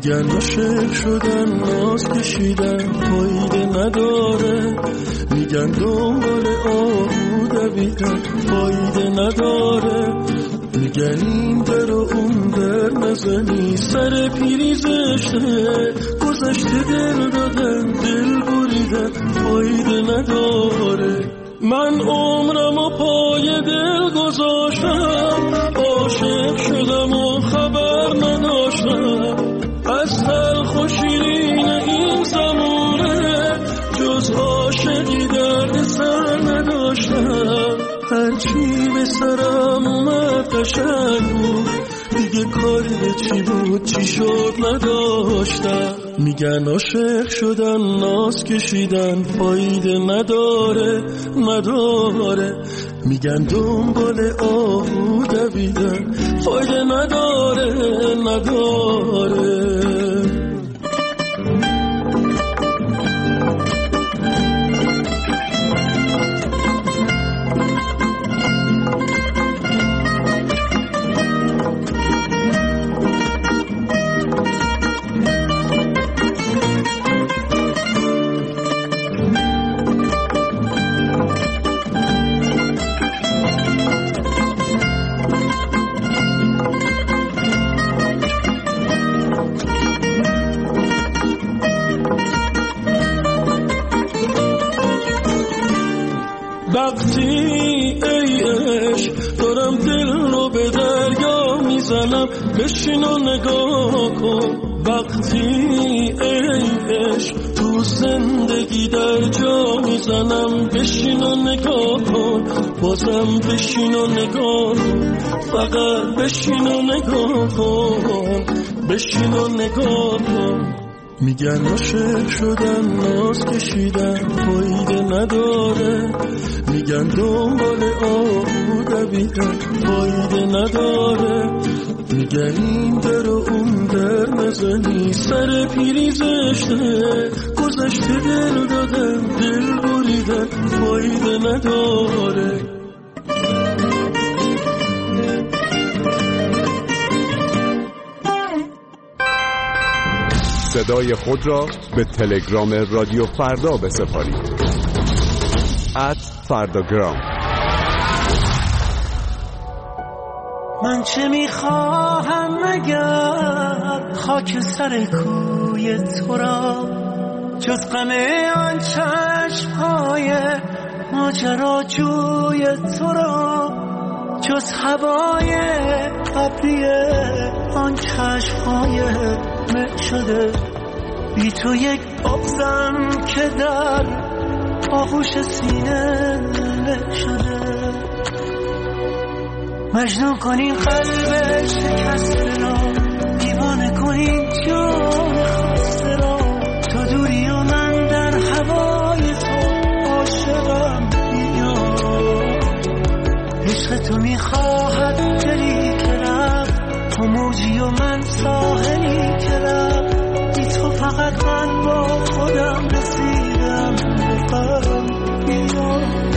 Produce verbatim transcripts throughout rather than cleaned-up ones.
میگن عاشق شدن ناز کشیدن فایده نداره، میگن دنبال آهو دویدن فایده نداره، میگن این در و اون در نزنی سر پیری زشته، گذشته دل دادن دل بریدن فایده نداره. من عمرم و پای دل گذاشتم، عاشق شدم و خبر نداشتم از تلخ و شیرین این زمونه، جز عاشقی درد سر نداشتم. هرچی به سرم اومد قشنگ بود، دیگه کاری به چی بود چی شد نداشتم. میگن عاشق شدن ناز کشیدن فایده نداره نداره، میگن دنبال آهو دویدن فایده نداره نداره. وقتی ای عشق دارم دل رو به دریا میزنم، بشین و نگاه کن. وقتی ای عشق تو زندگی در جا میزنم، بشین و نگاه کن. بازم بشین و نگاه کن، فقط بشین و نگاه کن، بشین و نگاه کن. میگن عاشق شدن ناز کشیدن فایده نداره، میگن دنبال آهو دویدن فایده نداره، میگن این در و اون در نزنی سر پیری زشته، گذشته دل دادن دل بریدن فایده نداره. صدای خود را به تلگرام رادیو فردا بسپارید. ات فرداگرام. من چه میخواهم مگر خاک سر کوی تو را، جز غم آن چشم‌های ماجراجوی تو را، جز هوای ابری آن چشم‌های مه شده. بی تو یک بغضم که در آغوش سینه له شده. مجنون کنین قلب شکسته را، دیوانه کنین جان خسته را. تو دوری و من در هوای تو عاشقم میام. عشق تو میخواهد دلی که رفت، تو موجی و من ساحلی که رفت. بی تو فقط من با خودم رسیدم به قلب میام.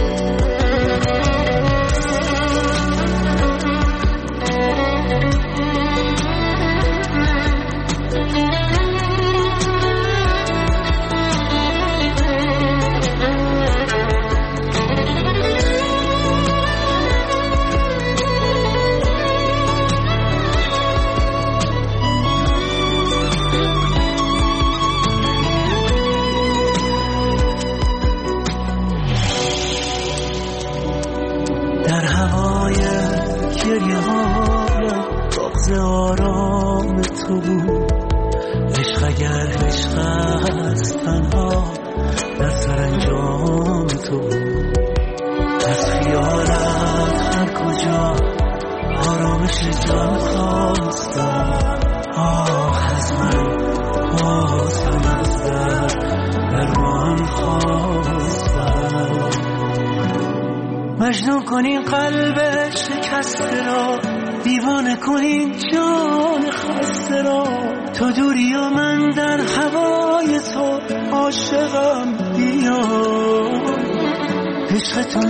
آرام تو بود عشق، اگر عشق است تنها در سرانجام تو بود. از خیالت هر کجا آرامش جان خواستم. آه از من باز هم از در درمان خواستم. مجنون کنین قلب شکسته را، دیوانه کنین جان خسته را. تو دوری و من در هوای تو عاشقم بیام. عشق تو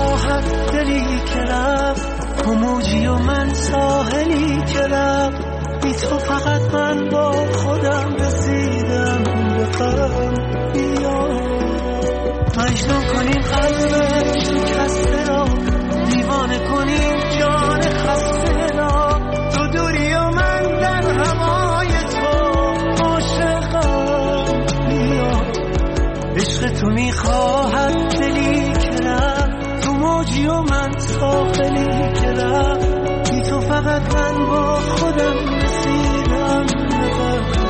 میخواهد دلی که رفت، تو موجی و من ساحلی که رفت. بی تو فقط من با خودم رسیدم به غم. بیا مجنون کنیم قلب شکسته را، دیوانه کنیم جان خسته را. تو دوری و من در هوای تو عاشقم. بیا عشق تو میخواهد دلی که رفت، تو موجی و من ساحلی که رفت. بی تو فقط من با خودم رسیدم به غم.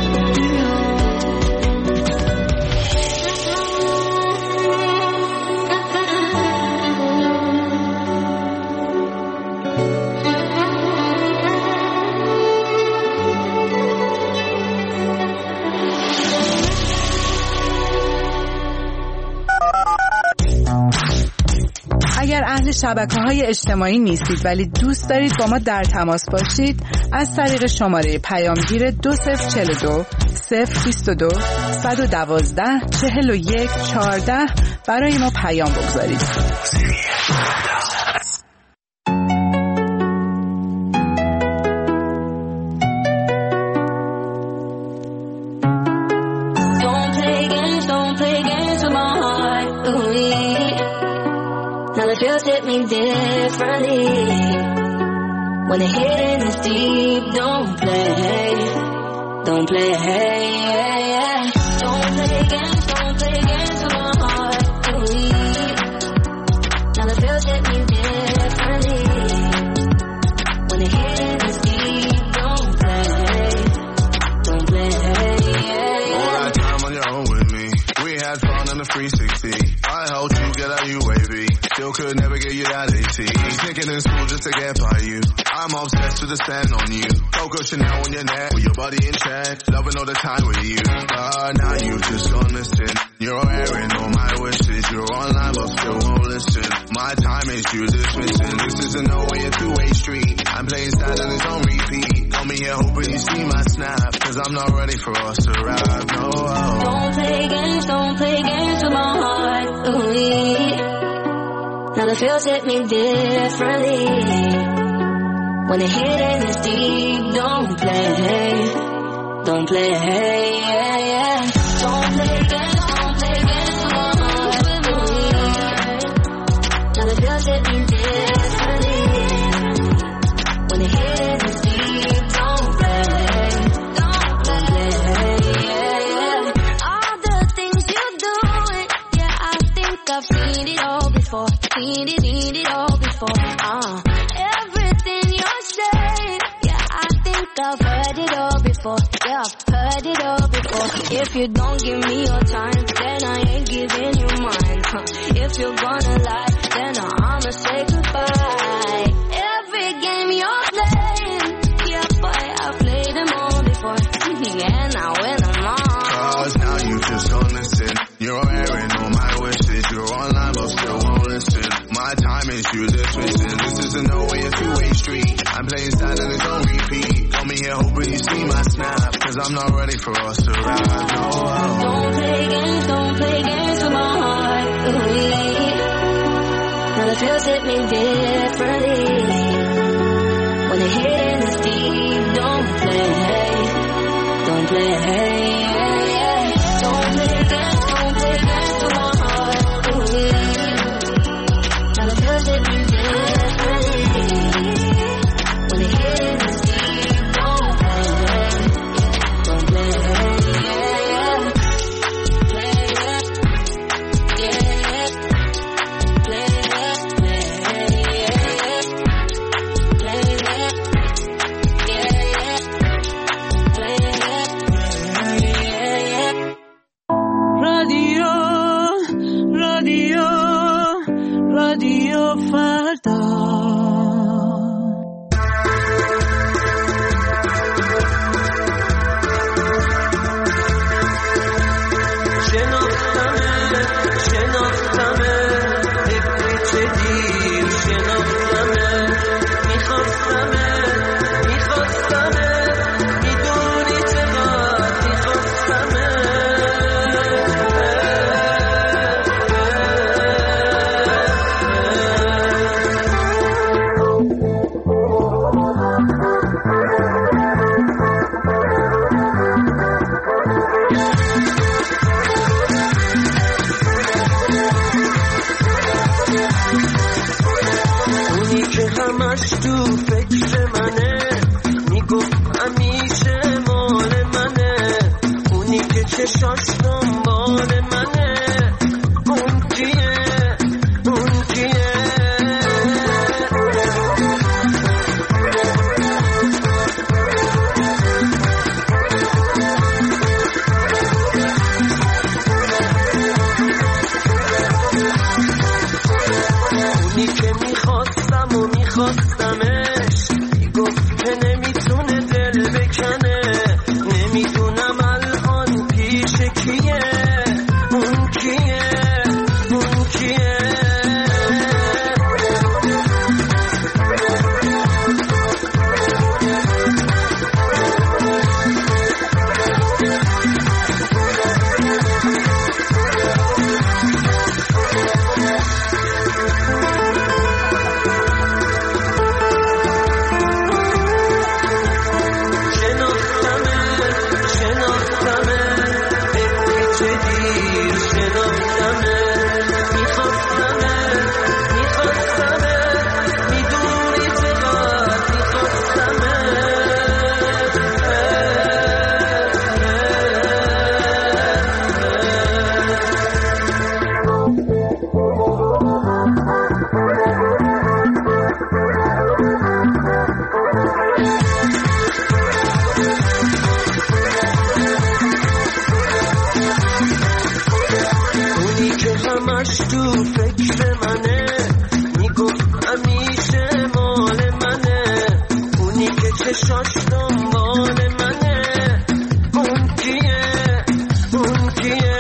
اگر اهل شبکه‌های اجتماعی نیستید ولی دوست دارید با ما در تماس باشید، از طریق شماره پیامگیر دو صفر چهل و دو صفر بیست و دو صد و دوازده چهل و یک چهارده برای ما پیام بگذارید. Feels hit me differently when the hidden is deep. Don't play, don't play, don't play games, don't play games with my heart. Now the feels hit me differently when the hidden is deep. Don't play, don't play. All that time on your own with me, we had fun on the three sixty. I helped you get out you wavy. Still could never get you that A C. Sneaking in school just to get by you. I'm obsessed with the stand on you. Coco Chanel on your neck with your body in check. Loving all the time with you. But now you've just gone missing. You're airing all my wishes. You're online but still won't listen. My time is you dismissing. This isn't no way a two-way street. I'm playing sad and it's on repeat. Got me here hoping you see my snap. Cause I'm not ready for us to ride. No. Don't play games, don't play games with my heart. Ooh, now the feels hit me differently when the hidden is deep. Don't play, don't play, don't play games, don't play games with my heart. Now the feels hit me differently when the hidden is deep. Don't play, don't play. All the things you do, yeah, I think I've seen it all before. Seen it, seen it all before. Uh, everything you're saying, yeah, I think I've heard it all before. Yeah, I've heard it all before. If you don't give me your time, then I ain't giving you mine. Huh. If you're gonna lie, then I'ma say goodbye. Every game you're playing, yeah, boy, I've played them all before. And I win them all. Cause now you just don't listen. You're airing all my wishes. You're online but still won't listen. My time is you dismissing. This isn't no way a two-way street. I'm playing sad and it's on repeat. Got me here hoping you see my snap. Cause I'm not ready for us to ride. No. Don't play games, don't play games with my heart. Ooh, now the feels hit me differently when the hidden is deep. Don't play, don't play. Don't play games, don't play games with my heart. Ooh, now the feels hit me differently when the hidden is deep. Don't play, don't play. رادیو فردا. همش تو فکر منه، میگفت همیشه مال منه، اونی که چشاش دنبال منه، اون کیه اون کیه. اونی که میخواستم و میخواستمش، میگفت که نمیتونه دل بکنه، نمیدونم الان پیش کیه، اون کیه اون کیه. همش تو فکر منه، میگفت همیشه مال منه، اونی که چشاش دنبال منه، اون کیه اون کیه.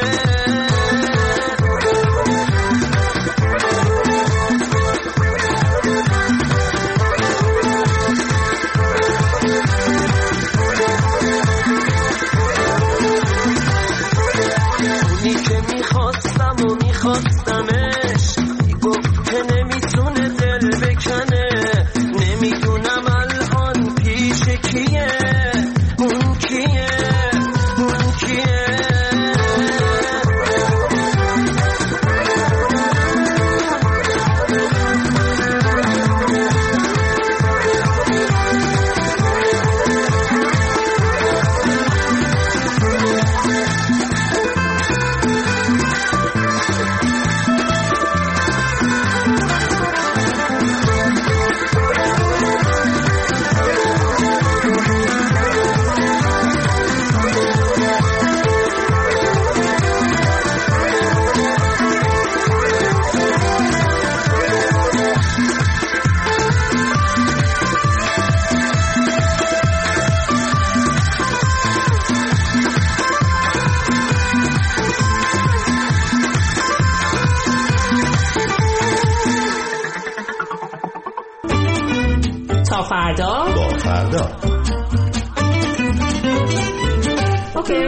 اونی که میخواستم و میخواستمش، میگفت که نمیتونه دل بکنه، نمیدونم الان پیش کیه، اون کیه اون کیه. تا فردا با فردا. اوکی.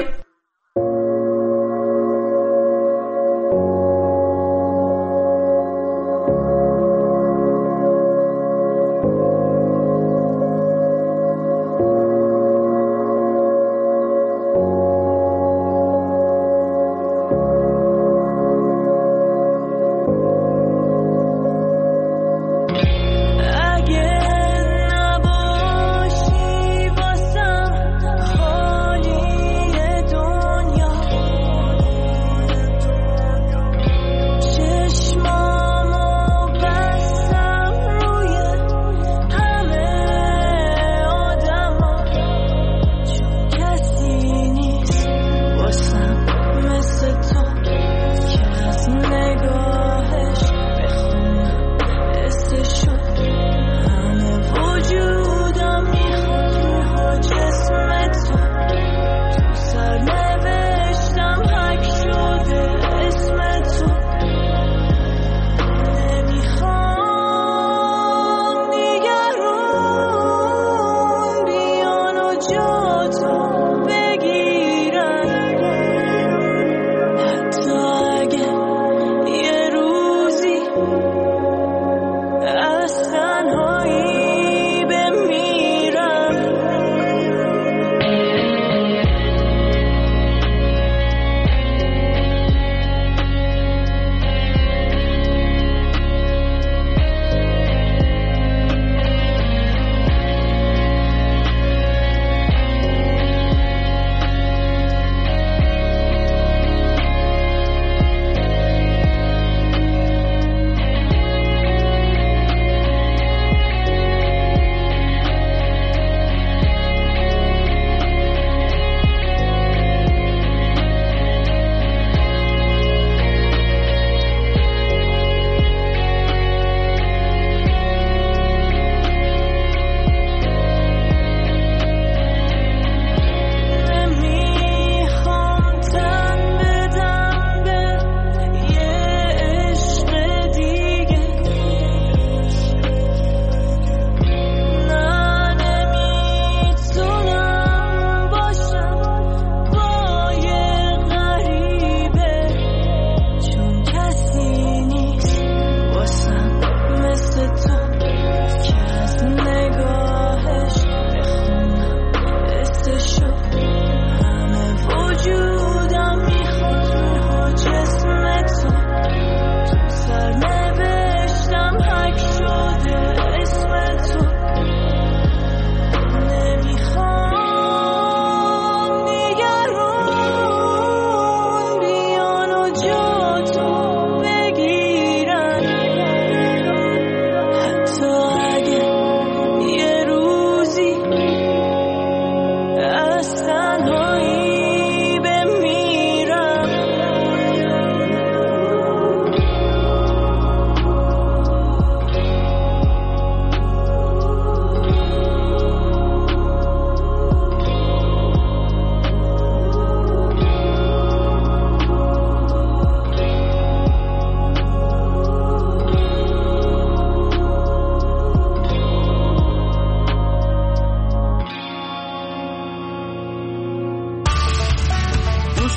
خالی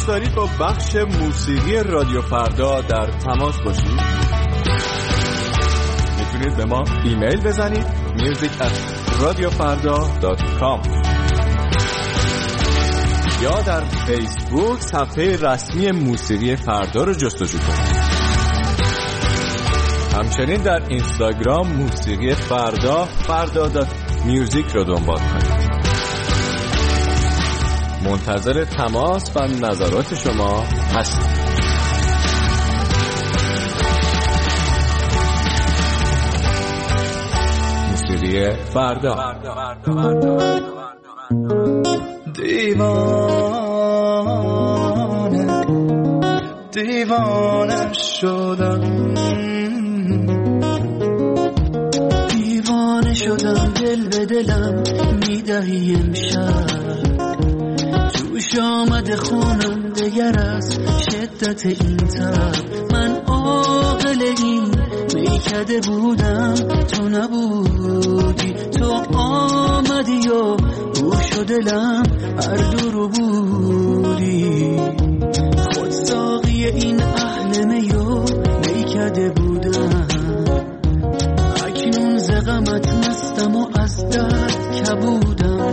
دارید با بخش موسیقی رادیو فردا در تماس باشید؟ میتونید به ما ایمیل بزنید music at radiofarda dot com یا در فیسبوک صفحه رسمی موسیقی فردا رو جستجو کنید. همچنین در اینستاگرام موسیقی فردا فردا دات میوزیک رو دنبال کنید. منتظر تماس و نظرات شما هستیم. موسیقی فردا. دیوانه دیوانه شدم، دیوانه شدم، دل به دلم میدهی امشب، جوش آمده خونم دگر از شدت این تب. من عاقل این میکده بودم، تو نبودی، تو آمدی و گوش و دلم هر دو رو بودی. خود ساقی این اهل میو میکده بودم، اکنون ز غمت مستم و از درد کبودم.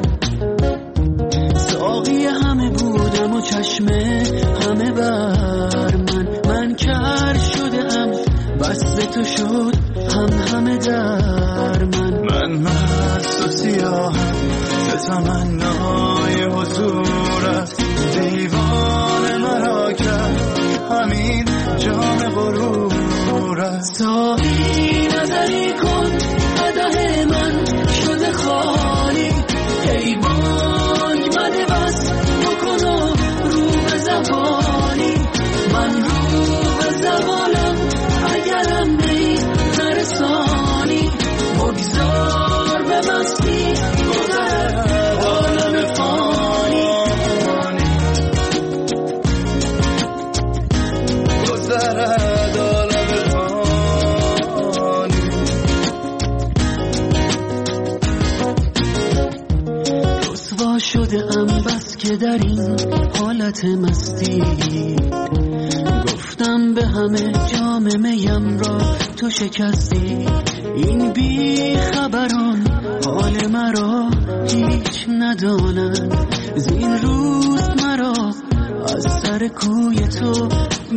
ساقی همه بودم و چشمه همه بر من، من کر شدم بس تو شد هم همه در من. من مست و سیاهم ز تمنای حضورت، دیوان مرا کرد همین جام غرورت. ساقی نظری کن قدح من شده خالی، ای بانگ مده بس بکن و رو به زوالی. من رو به زوالم اگرم می نرسانی، بگذار به مستی گذر عالم فانی، گذرد عالم فانی. رسوا شده ام بس که در این حالت مستی، گفتم به همه جام میم را تو شکستی. این بی خبران حال مرا هیچ ندانند، زین روز مرا از سر کوی تو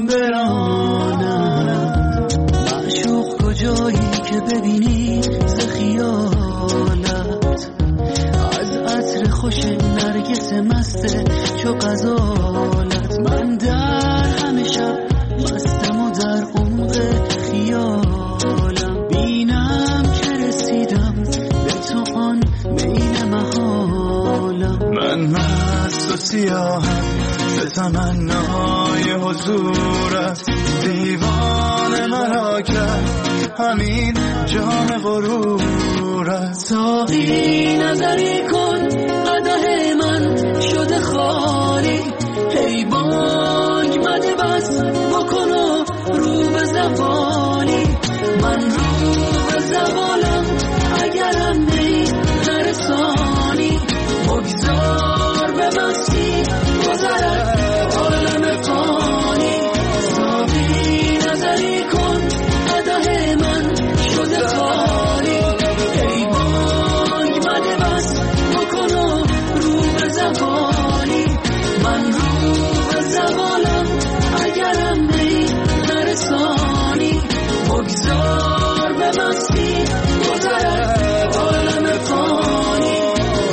برانند. معشوق کجایی که ببینی ز خیالت، از عطر خوش نرگس مسته چو غزالت. من در همه شب مستم و در عمق خیالم، بینم که رسیدم به تو آن میل محالم. من مست و سیاهم به تمنای حضورت، دیوان مرا کرد همین جام غرورت. ساقی نظری کن قدح من شده خالی، ای بانگ مده بس بکن و رو به زوالی. من رو به زوالم اگرم می نرسانی، بگذار به مستی گذرد عالم فانی. ساقی نظری کن قدح من شده خالی، ای بانگ مده بس بکن و رو به زوالی. من رو به زوالم اگرم می نرسانی، بگذار به مستی گذرد عالم فانی.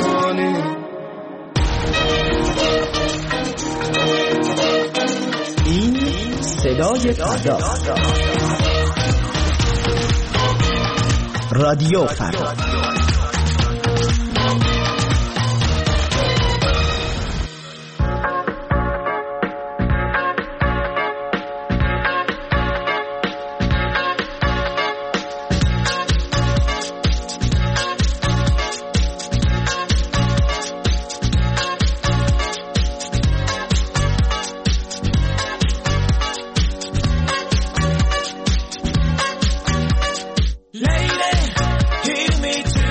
این صدای فردا، رادیو فردا. Lady, hear me too.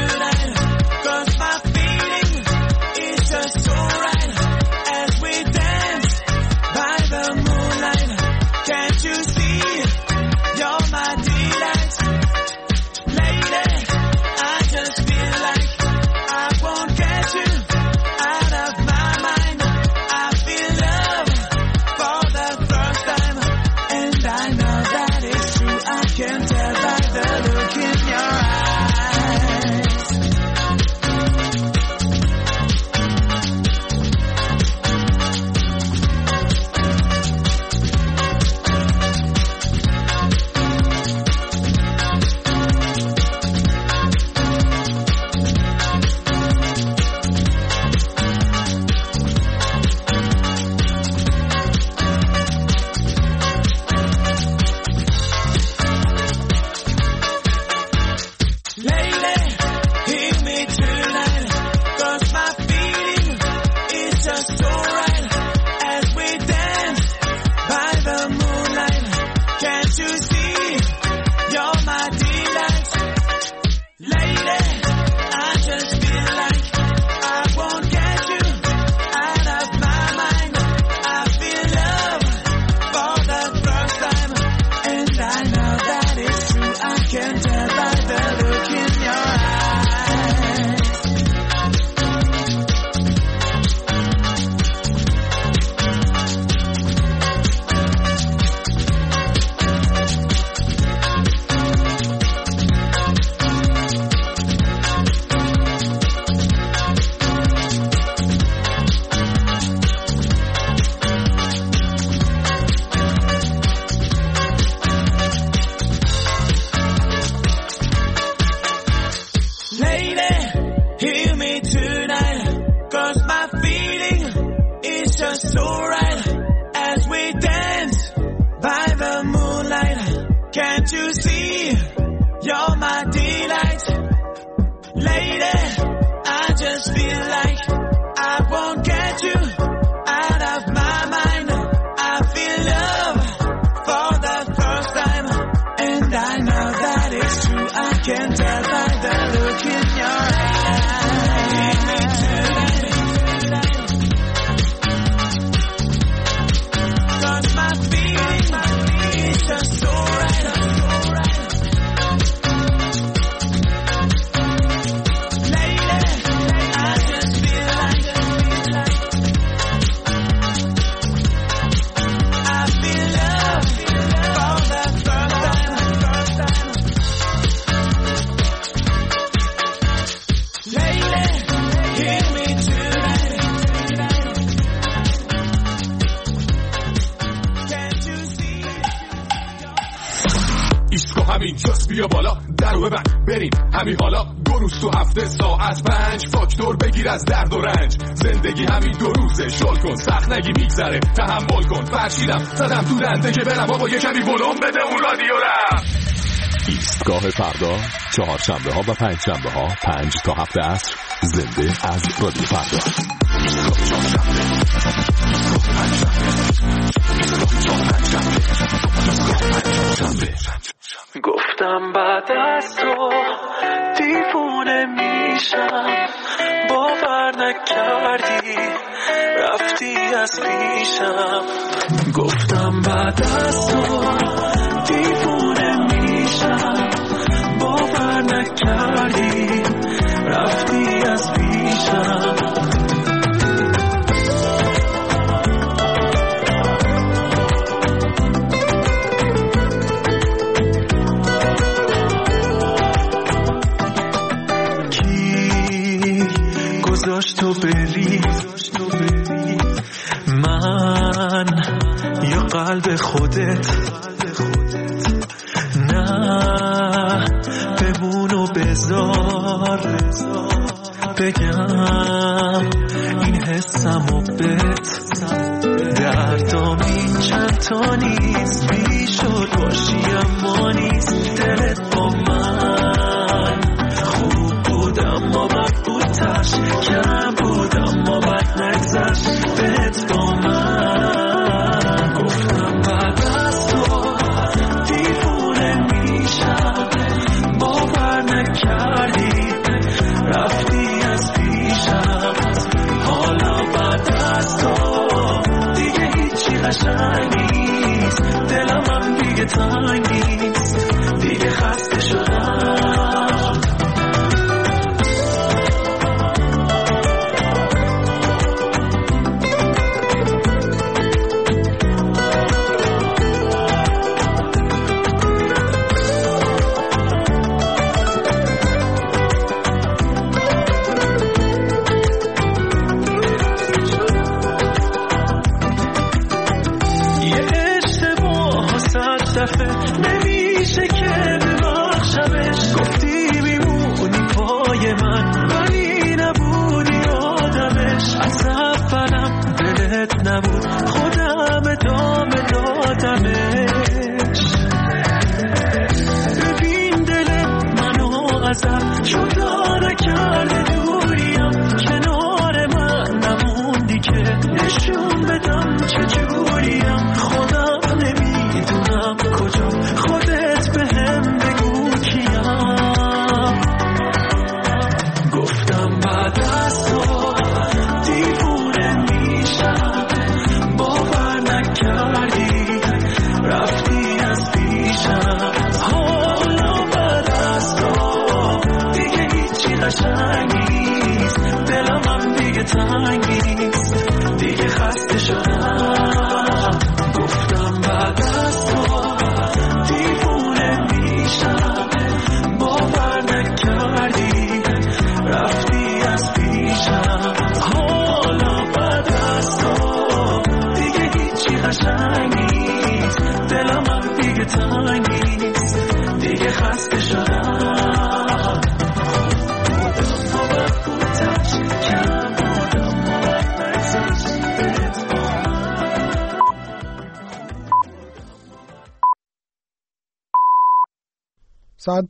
بیا بالا درو ببند بریم همین حالا، دو روز تو هفته ساعت پنج، فاکتور بگیر از درد و رنج. زندگی همین دو روزه، شل کن سخت نگی میگذره، تحمل کن. فرشیدم زدم تو دنده که برم آقا یه کمی ولوم بده اون رادیو رم. ایستگاه فردا، چهارشنبه ها و پنج شنبه ها پنج تا هفت عصر، زنده از رادیو فردا. گفتم بعد از تو دیوونه میشم، باور نکردی رفتی از پیشم. گفتم بعد از تو دیوونه میشم، باور نکردی رفتی از پیشم. تو بری من یا قلب خودت، نه بمون و بذار بگم این حسم و بت. دردام این چند تا نیست، بیشد باشی اما نیست. دلت با من خوب بود اما بد بود، تش کم بود اما بد نگذشت. بهت با من گفتم بعد از تو دیوونه میشم، باور نکردی رفتی از پیشم. حالا بعد از تو دیگه هیچی قشنگ نیست، دلم هم دیگه تنگ نیست، دیگه خسته شدم. نمیشه که ببخشمش، گفتی میمونی پای من ولی نبودی آدمش. از اولم دلت نبود، خودم ادامه دادمش. ببین دلت منو ازم جدا نکرده، دوریم کنار من نموندی که نشون بدم چجوریم. خودم نمیدونم کجا، خودت به هم بگو کیم. گفتم بعد از تو دیوونه میشم، باور نکردی رفتی از پیشم. حالا بعد از تو دیگه هیچی قشنگ نیست، دلم هم دیگه تنگ نیست، دیگه خسته شدم. گفتم بعد از تو دیوونه میشم، باور نکردی رفتی از پیشم. حالا بعد از تو دیگه هیچی قشنگ نیست، دلم هم دیگه تنگ نیست، دیگه خسته شدم.